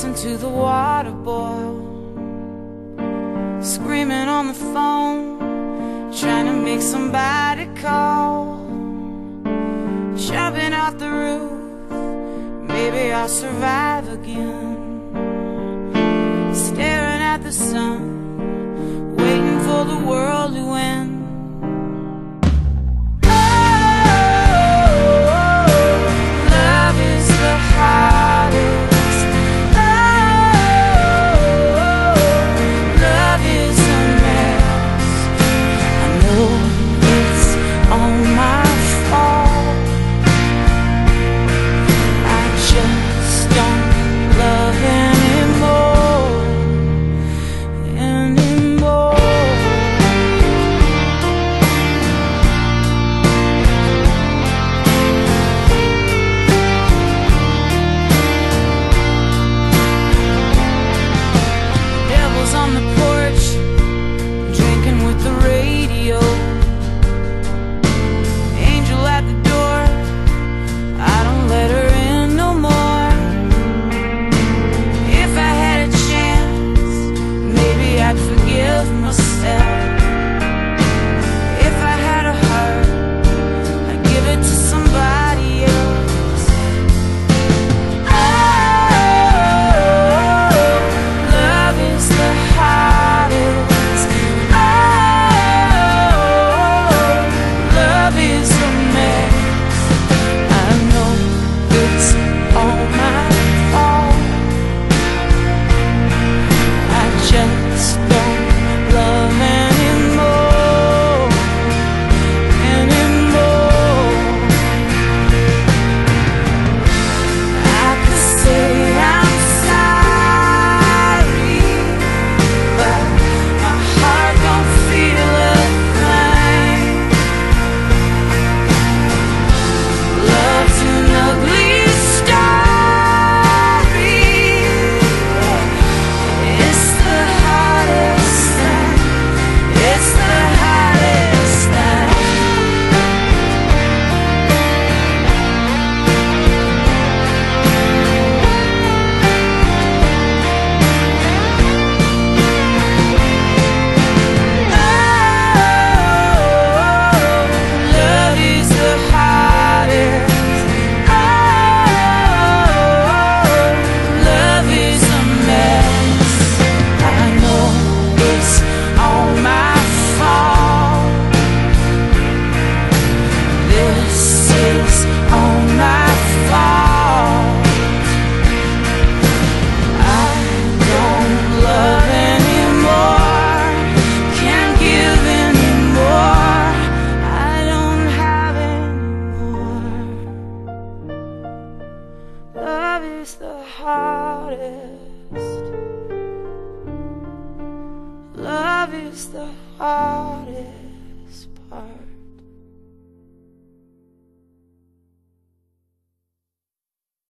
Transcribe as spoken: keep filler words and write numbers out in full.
Listen to the water boil, screaming on the phone, trying to make somebody call. Jumping off the roof, maybe I'll survive again. Staring at the sun, waiting for the world to end. Love is the hardest. Love is the hardest.